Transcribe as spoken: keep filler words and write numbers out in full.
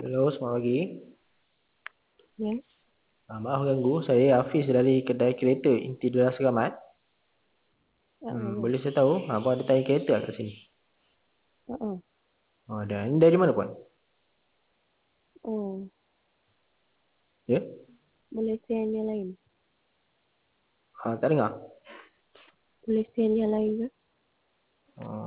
Halo, selamat pagi. Ya, Ah, maaf ganggu, saya Hafiz dari kedai kereta Inti Dara Selamat. uh, Hmm, ya. boleh saya tahu, apa ada tayar kereta kat sini? Uh-uh. Oh, ada. Ini dari mana puan? Oh, Ya? boleh send yang lain. Ah, tak dengar? Boleh send yang lain ke?